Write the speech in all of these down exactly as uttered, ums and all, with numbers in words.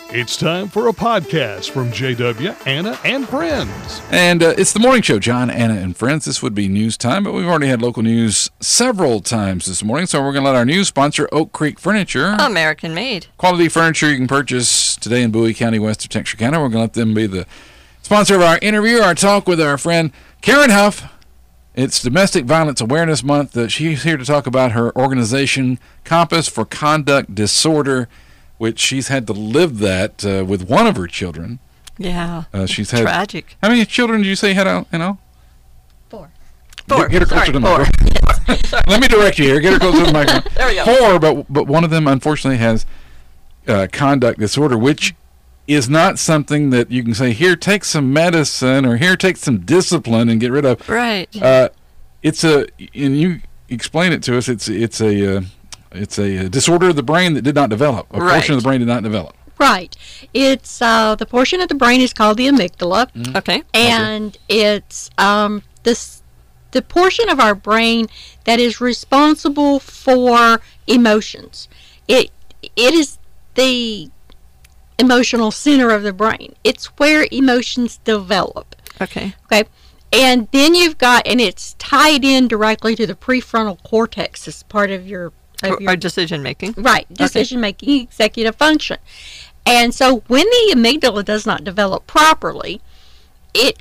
It's time for a podcast from J W, Anna, and Friends. And uh, it's the morning show, John, Anna, and Friends. This would be news time, but we've already had local news several times this morning, so we're going to let our news sponsor, Oak Creek Furniture. American made. Quality furniture you can purchase today in Bowie County, west of Texarkana. We're going to let them be the sponsor of our interview, our talk with our friend Karen Huff. It's Domestic Violence Awareness Month. Uh, she's here to talk about her organization, Compass for Conduct Disorder, which she's had to live that uh, with one of her children. Yeah. Uh, she's had tragic. How many children did you say you had out, you know? Four. Four. Get, get her closer Sorry, to the four. microphone. Yes. Let me direct you here. Get her closer to the microphone. There we go. Four, but, but one of them, unfortunately, has uh, conduct disorder, which is not something that you can say, here, take some medicine, or here, take some discipline and get rid of. Right. Uh, it's a, and you explain it to us, it's, it's a... Uh, It's a disorder of the brain that did not develop. A Right. portion of the brain did not develop. Right. It's uh, the portion of the brain is called the amygdala, Mm-hmm. Okay. and it's um, this the portion of our brain that is responsible for emotions. It it is the emotional center of the brain. It's where emotions develop. Okay. Okay. And then you've got, and it's tied in directly to the prefrontal cortex as part of your of your Or decision making. Right, decision making, executive function. And so when the amygdala does not develop properly, it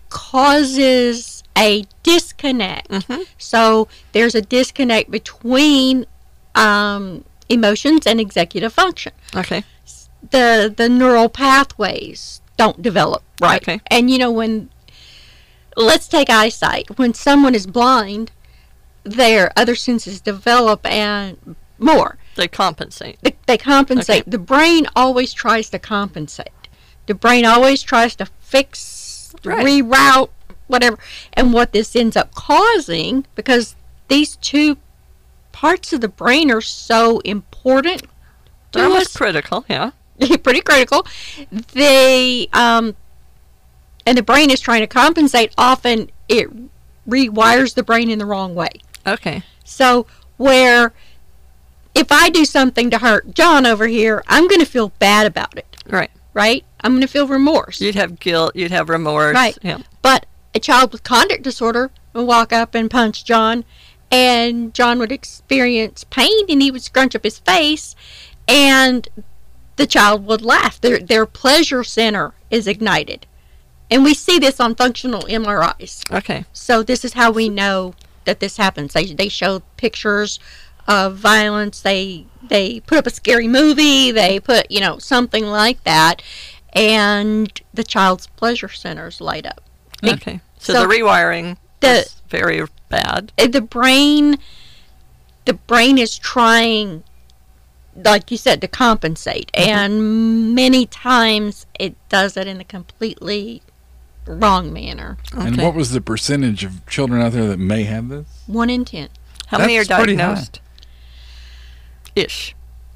causes a disconnect. Mm-hmm. So there's a disconnect between um, emotions and executive function. Okay. The the neural pathways don't develop right. Okay. And you know, when, let's take eyesight. When someone is blind, their other senses develop and more. They compensate. They, they compensate. Okay. The brain always tries to compensate. The brain always tries to fix, Right. reroute, whatever. And what this ends up causing, because these two parts of the brain are so important to They're almost us, critical, yeah. pretty critical, they, um, and the brain is trying to compensate. Often it rewires the brain in the wrong way. Okay. So where if I do something to hurt John over here, I'm going to feel bad about it, Right. right? I'm going to feel remorse. You'd have guilt, you'd have remorse. Right. Yeah. But a child with conduct disorder would walk up and punch John, and John would experience pain, and he would scrunch up his face, and the child would laugh. Their, their pleasure center is ignited. And we see this on functional M R Is. Okay. So this is how we know that this happens. They they show pictures of violence. They they put up a scary movie. They put, you know, something like that, and the child's pleasure centers light up. It- Okay. So, so the rewiring the- is very bad. the brain, the brain is trying, like you said, to compensate, Mm-hmm. and many times it does it in a completely wrong manner. Okay. And what was the percentage of children out there that may have this? One in ten, How many are That's pretty diagnosed? Ish.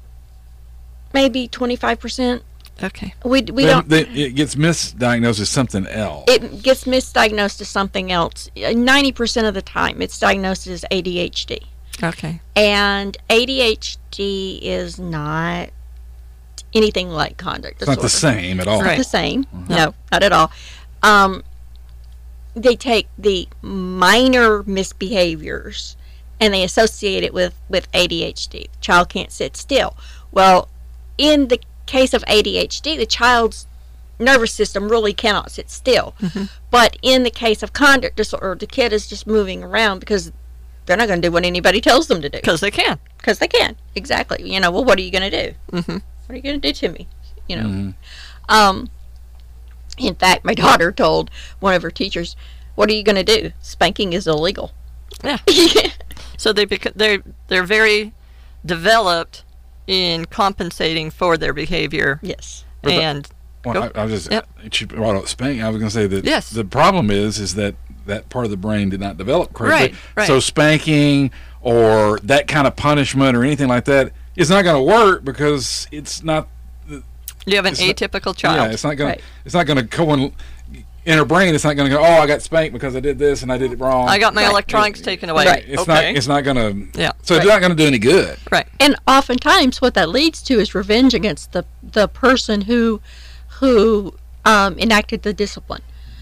maybe twenty-five percent. Okay. We we They- don't. they- it gets misdiagnosed as something else. It gets misdiagnosed as something else. ninety percent of the time, it's diagnosed as A D H D. Okay. And A D H D is not anything like conduct it's not disorder. the same at all. It's Right. not the same. No. No, not at all. Um, they take the minor misbehaviors and they associate it with, with A D H D. The child can't sit still. Well, in the case of A D H D, the child's nervous system really cannot sit still. Mm-hmm. But in the case of conduct disorder, the kid is just moving around because they're not going to do what anybody tells them to do. Because they can. Because they can. Exactly. You know, well, what are you going to do? Mm-hmm. What are you going to do to me? You know. Mhm. Um, in fact, my daughter told one of her teachers, "What are you going to do? Spanking is illegal." Yeah. So they bec- they're they're very developed in compensating for their behavior, Yes. But the- and Well, Go. I, I was just Yep. she brought up spanking. I was going to say that Yes. the problem is is that that part of the brain did not develop correctly. Right, right. So spanking or that kind of punishment or anything like that is not going to work because it's not. you have an It's not- atypical child. Yeah, it's not going. Right. to It's not going to co- in her brain, it's not going to go, oh, I got spanked because I did this and I did it wrong. I got my Right. electronics It- taken away. Right. It's okay. not. It's not going to. Yeah. So it's Right. not going to do any good. Right. And oftentimes, what that leads to is revenge against the the person who who um, enacted the discipline,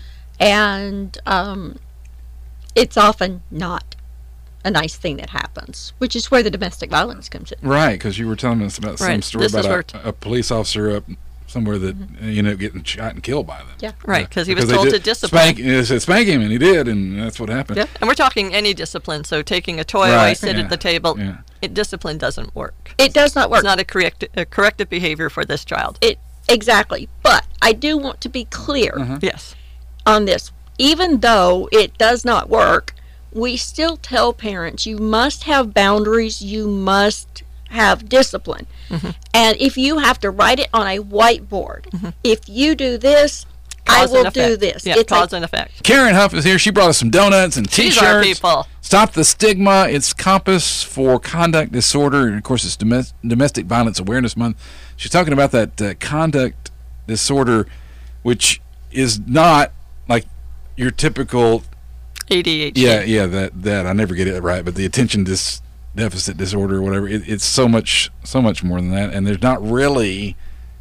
and um, it's often not a nice thing that happens, which is where the domestic violence comes in. Right, because you were telling us about some Right. story This is about where a, a police officer up somewhere that uh, you know getting shot and killed by them. Yeah. Right, because he was they told did to discipline. Spank, they said spank him, and he did, and that's what happened. Yeah. And we're talking any discipline. So taking a toy away, Right, sit yeah, at the table. yeah. It, discipline doesn't work. It does not work. It's not a, correct, a corrective behavior for this child. It exactly. But I do want to be clear Uh-huh. Yes. on this. Even though it does not work, we still tell parents you must have boundaries, you must have discipline. Mm-hmm. And if you have to write it on a whiteboard, if you do this, Cause I will and do effect. this. Yeah, It's cause like, and effect. Karen Huff is here. She brought us some donuts and These are T-shirts. people. Stop the Stigma. It's Compass for Conduct Disorder. And, of course, it's Domes- Domestic Violence Awareness Month. She's talking about that uh, conduct disorder, which is not like your typical, A D H D. yeah, yeah, that, that I never get it right, but the attention dis- deficit disorder or whatever, it, it's so much, so much more than that. And there's not really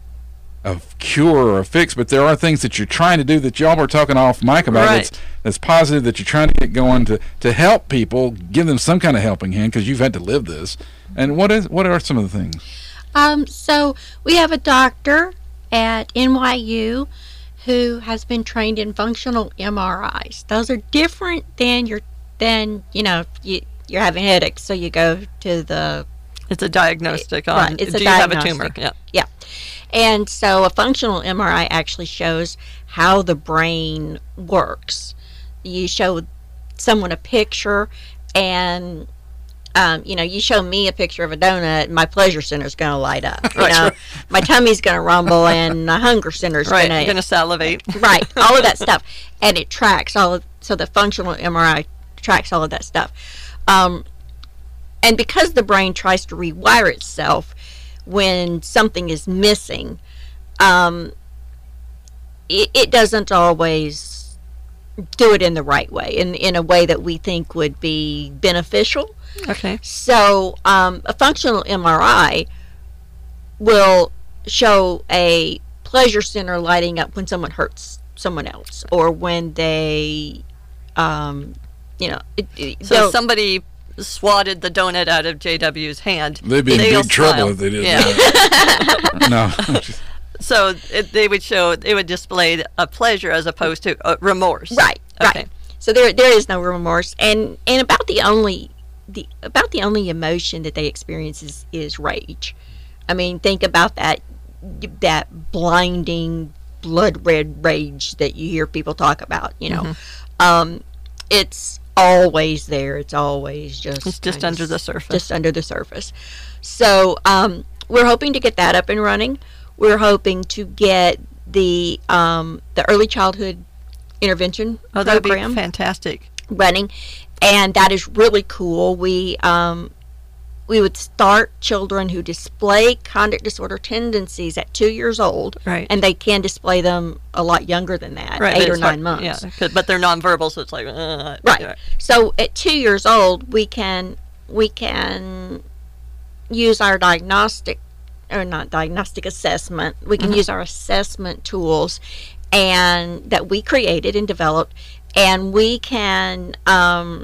a cure or a fix, but there are things that you're trying to do that y'all were talking off mic about Right. that's, that's positive, that you're trying to get going to, to help people, give them some kind of helping hand, because you've had to live this. And what is what are some of the things? Um, so we have a doctor at N Y U who has been trained in functional M R Is. Those are different than your than you know you, you're having headaches, so you go to the It's a diagnostic on, Right, it's a do you have a tumor? diagnostic. Yeah. yeah. And so a functional M R I actually shows how the brain works. You show someone a picture, and um, you know, you show me a picture of a donut, and my pleasure center is going to light up. You know, my tummy's going to rumble, and my hunger center is Right. going You're going to salivate. right, all of that stuff, and it tracks all of. So the functional M R I tracks all of that stuff, um, and because the brain tries to rewire itself when something is missing, um, it, it doesn't always do it in the right way, in in a way that we think would be beneficial. Okay. So um, a functional M R I will show a pleasure center lighting up when someone hurts someone else, or when they, um, you know, it, it, So they'll- if somebody swatted the donut out of J W's hand, They'd be in they'll big trouble smile. if they did Yeah. that. No. So it, they would show, they would display a pleasure as opposed to uh, remorse. right, Okay. right. So there there is no remorse, and and about the only the about the only emotion that they experience is, is rage. I mean, think about that that blinding blood red rage that you hear people talk about. You know, Mm-hmm. um, it's always there. It's always just It's just kind under of the surface. Just under the surface. So um, we're hoping to get that up and running. We're hoping to get the um, the early childhood intervention Oh, that would be program fantastic. running, and that is really cool. We um, we would start children who display conduct disorder tendencies at two years old, Right. and they can display them a lot younger than that, Right. eight but or it's nine hard- months. Yeah. 'cause- But they're nonverbal, so it's like, uh, Right. yeah. So at two years old, we can we can use our diagnostic or not diagnostic assessment. We can Mhm. use our assessment tools and that we created and developed, and we can um,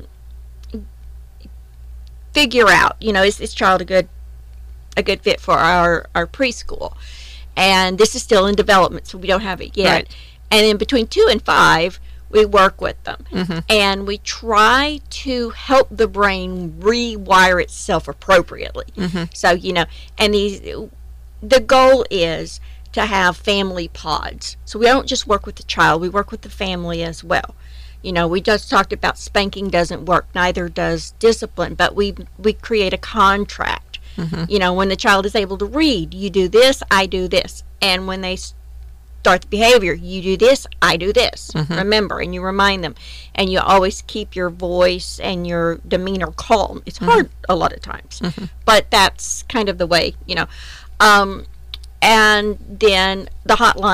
figure out, you know, is this child a good a good fit for our our preschool? And this is still in development, so we don't have it yet. Right. And in between two and five, we work with them, Mhm. and we try to help the brain rewire itself appropriately. Mhm. So, you know, and these, the goal is to have family pods. So we don't just work with the child, we work with the family as well. You know, we just talked about spanking doesn't work, neither does discipline, but we we create a contract. Mhm. You know, when the child is able to read, you do this, I do this. And when they start the behavior, you do this, I do this. Mhm. Remember, and you remind them. And you always keep your voice and your demeanor calm. It's hard a lot of times, Mhm. but that's kind of the way, you know. Um, and then the hotline,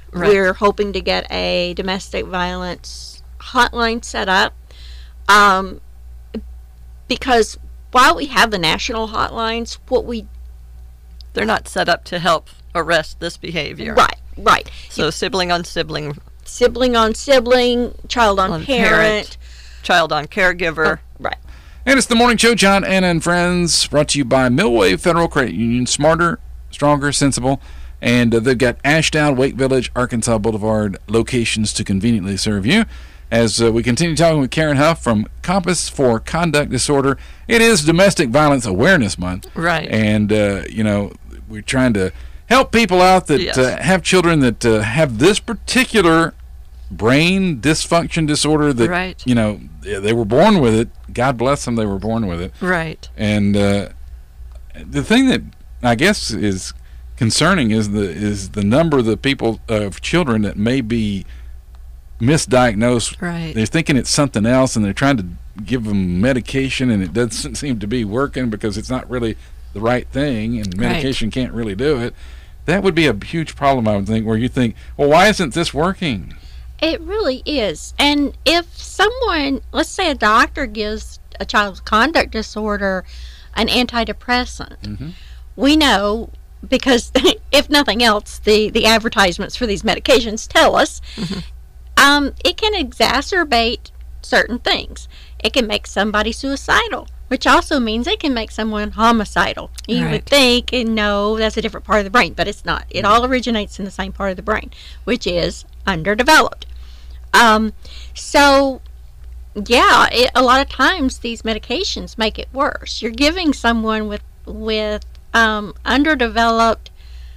Right. We're hoping to get a domestic violence hotline set up. Um, because while we have the national hotlines, what we They're not set up to help arrest this behavior. right, right, So sibling on sibling, sibling on sibling, child on, On parent, parent. child on caregiver. right. And it's the Morning Show, John, Anna, and Friends, brought to you by Millway Federal Credit Union. Smarter, stronger, sensible. And uh, they've got Ashdown, Wake Village, Arkansas Boulevard locations to conveniently serve you. As uh, we continue talking with Karen Huff from Compass for Conduct Disorder. It is Domestic Violence Awareness Month. Right. And, uh, you know, we're trying to help people out that Yes. uh, have children that uh, have this particular brain dysfunction disorder that, Right. you know, they were born with it. God bless them, they were born with it. Right. And uh, the thing that I guess is concerning is the is the number of the people of children that may be misdiagnosed. Right. They're thinking it's something else, and they're trying to give them medication, and it doesn't seem to be working because it's not really the right thing, and medication can't really do it. That would be a huge problem, I would think, where you think, well, why isn't this working? It really is. And if someone, let's say a doctor gives a child with conduct disorder an antidepressant, Mhm. we know, because if nothing else, the, the advertisements for these medications tell us, um, it can exacerbate certain things. It can make somebody suicidal, which also means it can make someone homicidal. You would Right. think, and no, that's a different part of the brain, but it's not. It all originates in the same part of the brain, which is underdeveloped. Um, so, yeah, it, a lot of times these medications make it worse. You're giving someone with with um, underdeveloped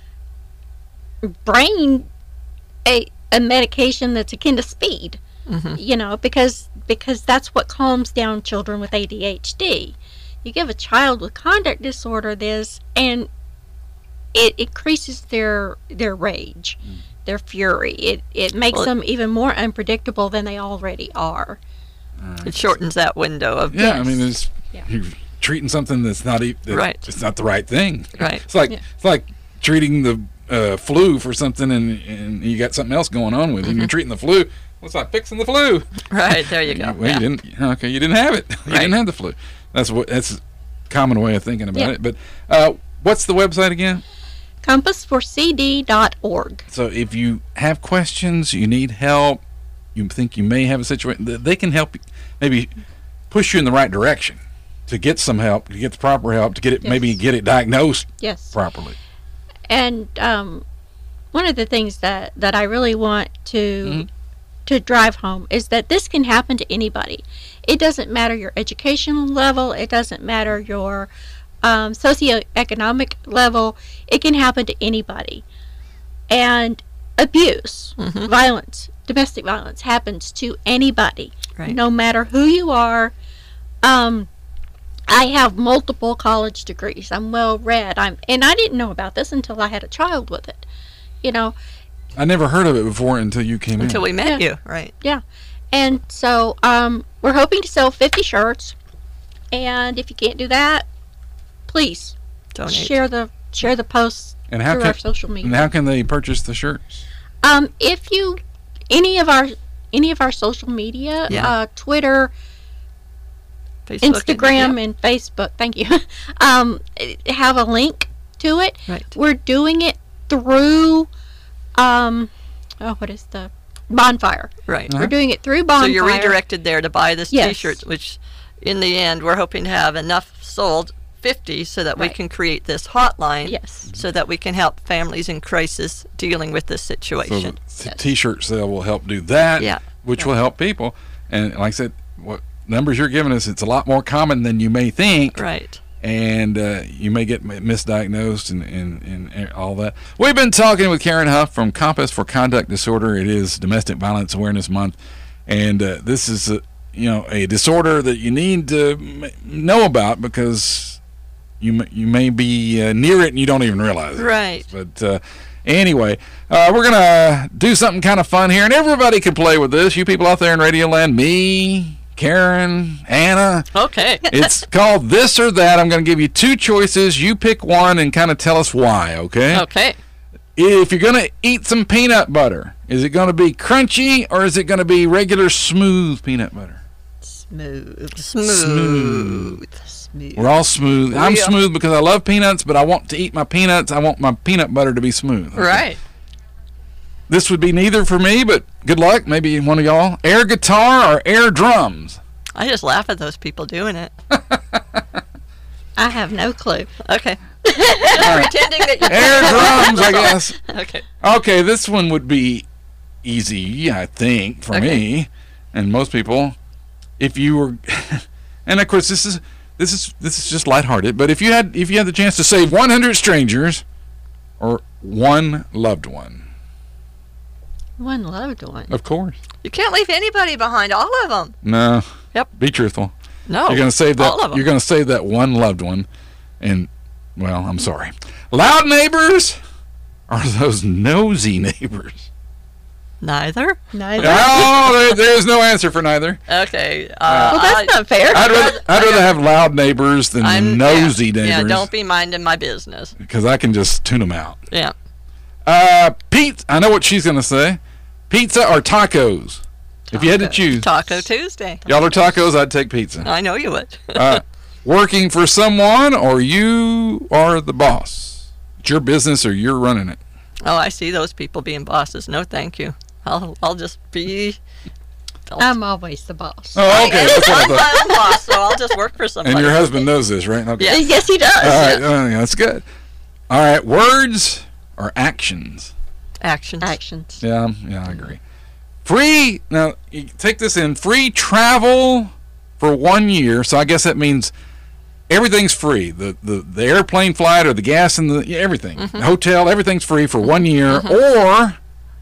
brain a a medication that's akin to speed. Mm-hmm. You know, because because that's what calms down children with A D H D. You give a child with conduct disorder this, and it increases their their rage, Mm. their fury. It it makes Well, them even more unpredictable than they already are. It shortens that window of Yeah, I Yes. mean, it's, Yeah. you're treating something that's not even Right. It's not the right thing. Right. It's like Yeah. it's like treating the uh, flu for something, and and you got something else going on with it. And you're treating the flu. Well, it's like fixing the flu. Right, there you go. Well, Yeah. you didn't. Okay, you didn't have it. You Right. didn't have the flu. That's what. That's a common way of thinking about Yeah. it. But uh, what's the website again? compass for c d dot org. So if you have questions, you need help, you think you may have a situation, th- they can help you, maybe push you in the right direction to get some help, to get the proper help, to get it, Yes. maybe get it diagnosed Yes. properly. And um, one of the things that, that I really want to Mhm. to drive home is that this can happen to anybody. It doesn't matter your educational level. It doesn't matter your um, socioeconomic level. It can happen to anybody. And abuse, Mhm. violence, domestic violence happens to anybody, Right. no matter who you are. Um, I have multiple college degrees. I'm well read. I'm, and I didn't know about this until I had a child with it. You know, I never heard of it before until you came Until in. we met Yeah. you, right? and so um, we're hoping to sell fifty shirts. And if you can't do that, please Donate. share the share the posts And how through can our social media. and how can they purchase the shirts? Um, if you any of our any of our social media, Yeah. uh, Twitter, Facebook, Instagram, and- and Facebook, thank you, um, have a link to it. yeah. Right. We're doing it through, um, oh, what is the bonfire? Right. Uh-huh. We're doing it through bonfire. So you're redirected there to buy this Yes. T-shirt, which, in the end, we're hoping to have enough sold, fifty, so that we Right. can create this hotline. Yes. So that we can help families in crisis dealing with this So situation. the t- t-shirt sale will help do that, Yeah. which will help people. And like I said, what numbers you're giving us, it's a lot more common than you may think. Right. And uh, you may get mi- misdiagnosed and, and, and all that. We've been talking with Karen Huff from Compass for Conduct Disorder. It is Domestic Violence Awareness Month, and uh, this is a, you know a disorder that you need to m- know about because you m- you may be uh, near it and you don't even realize it. Right. But uh, anyway, uh, we're gonna do something kind of fun here, and everybody can play with this. You people out there in Radioland, me, Karen, Anna. Okay. It's called This or That. I'm going to give you two choices. You pick one and kind of tell us why, okay? Okay. if you're going to eat some peanut butter, is it going to be crunchy or is it going to be regular smooth peanut butter? Smooth. Smooth. Smooth. Smooth. We're all smooth. I'm We are- smooth because I love peanuts, but I want to eat my peanuts. I want my peanut butter to be smooth. Okay. Right. This would be neither for me, but good luck. Maybe one of y'all. Air guitar or air drums? I just laugh at those people doing it. I have no clue. Okay. Just pretending that you Air drums, I guess. Okay. Okay, this one would be easy, I think, for Okay. me and most people. If you were, and of course, this is this is this is just lighthearted. But if you had if you had the chance to save one hundred strangers or one loved one, One loved one. of course, You can't leave anybody behind. All of them. no. Yep. Be truthful. No. You're gonna save that. All of them. You're gonna save that one loved one, and well, I'm sorry. Loud neighbors or those nosy neighbors? Neither. Neither. Oh, there, there's no answer for neither. Okay. Uh, Well, that's I- not fair. I'd rather, I'd rather have loud neighbors than I'm nosy yeah, neighbors. Yeah, don't be minding my business. Because I can just tune them out. Yeah. Uh, Pete, I know what she's going to say. Pizza or tacos? If you had to choose. Taco Tuesday. Y'all are tacos, I'd take pizza. I know you would. Uh, working for someone or you are the boss? It's your business or you're running it. Oh, I see those people being bosses. No, thank you. I'll I'll just be. I'll, I'm always the boss. Oh, okay. That's what I I'm thought. my own boss, so I'll just work for somebody. And your husband knows this, right? Okay. Yeah. Yes, he does. All right. uh, yeah, that's good. All right. Words or actions? Actions. Actions. Yeah, um, yeah, I agree. Free, now, you take this in, free travel for one year, so I guess that means everything's free. The the, the airplane flight or the gas and the yeah, everything. Mm-hmm. The hotel, everything's free for one year. Or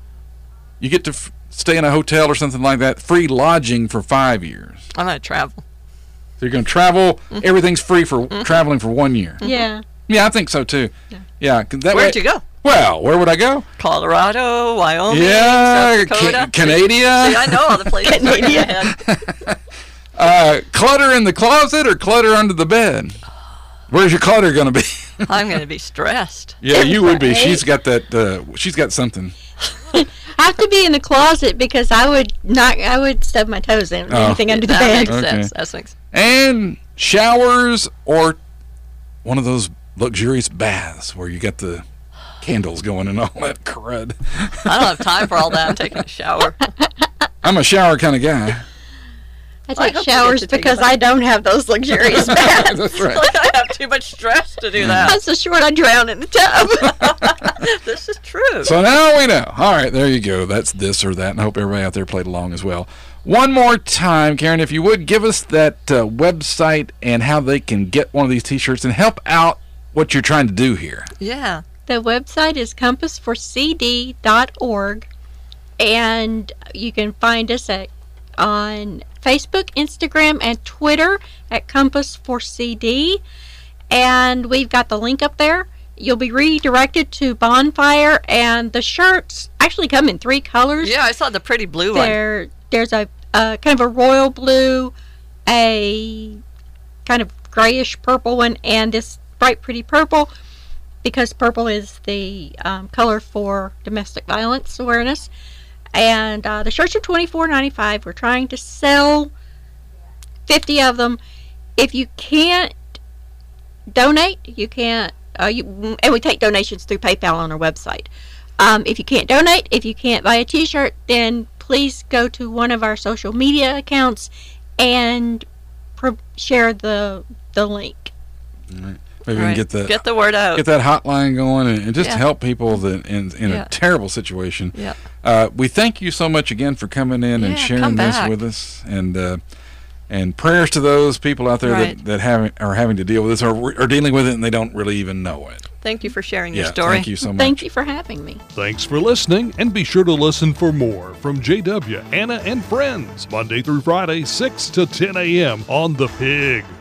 you get to f- stay in a hotel or something like that, free lodging for five years. I'm gonna travel. So you're going to travel, Mm-hmm. everything's free for traveling for one year. Yeah. Yeah, I think so too. Yeah, 'cause that Where'd way, you go? Well, where would I go? Colorado, Wyoming, Yeah, South Dakota. Ca- Canada. See, I know all the places. Canada. Uh, clutter in the closet or clutter under the bed? Where's your clutter going to be? I'm gonna be stressed. Yeah, you would be. Right. She's got that. Uh, she's got something. I have to be in the closet because I would not. I would stub my toes in Oh. anything under the That bed. makes Okay. sense. That makes. And showers or one of those luxurious baths where you got the candles going and all that crud. I don't have time for all that. I'm taking a shower. I'm a shower kind of guy. I I take hope you get showers to take a because bath. I don't have those luxurious baths. That's right. Like I have too much stress to do I'm that. so short I drown in the tub. This is true. So now we know. All right, there you go. That's this or that, and I hope everybody out there played along as well. One more time, Karen, if you would, give us that uh, website and how they can get one of these T-shirts and help out what you're trying to do here. Yeah. The website is compass for c d dot org, and you can find us at on Facebook, Instagram, and Twitter at Compass for C D. And we've got the link up there. You'll be redirected to Bonfire, and the shirts actually come in three colors. Yeah, I saw the pretty blue one. There, there's a uh, kind of a royal blue, a kind of grayish purple one, and this bright pretty purple, because purple is the um, color for domestic violence awareness. And uh, the shirts are twenty-four ninety-five. We're trying to sell fifty of them. If you can't donate, you can't. Uh, you, and we take donations through PayPal on our website. Um, if you can't donate, if you can't buy a T-shirt, then please go to one of our social media accounts and pro- share the the link. Maybe we Right. can get the Get the word out. get that hotline going and, and just Yeah. help people that in in Yeah. a terrible situation. Yeah. Uh, we thank you so much again for coming in and Yeah, sharing come this back. with us, and uh, and prayers to those people out there Right. that that having are having to deal with this or are dealing with it and they don't really even know it. Thank you for sharing Yeah, your story. thank you so much. Thank you for having me. Thanks for listening, and be sure to listen for more from J W, Anna, and Friends, Monday through Friday, six to ten a.m. on The Pig.